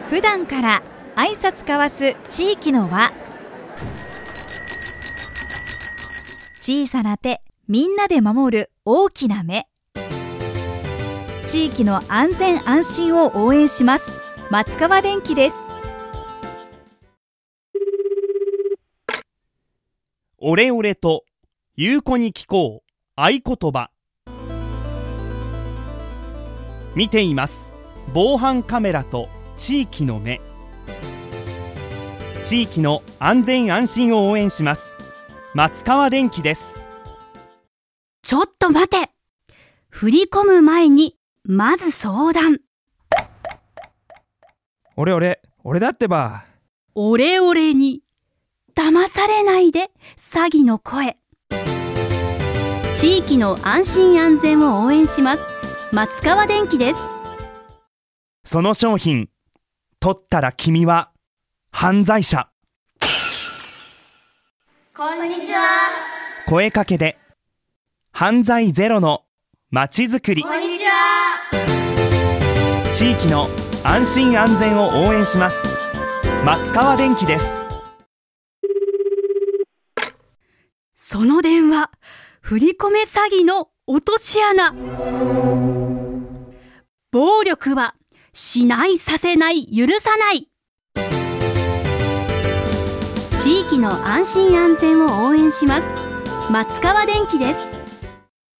普段から挨拶交わす地域の輪。小さな手、みんなで守る大きな目。地域の安全安心を応援します。松川電機です。 オレオレとゆうこに聞こう合言葉。見ています。防犯カメラと地域の目。地域の安全安心を応援します。松川電機です。 ちょっと待て。振り込む前にまず相談。 俺だってば。 オレオレに騙されないで。詐欺の声。地域の安心安全を応援します。松川電機です。 その商品取ったら君は犯罪者。 こんにちは。 声かけで犯罪ゼロのまちづくり。 こんにちは。 地域の安心安全を応援します。松川電機です。 その電話、振り込め詐欺の落とし穴。暴力はしないさせない許さない。地域の安心安全を応援します。松川電機です。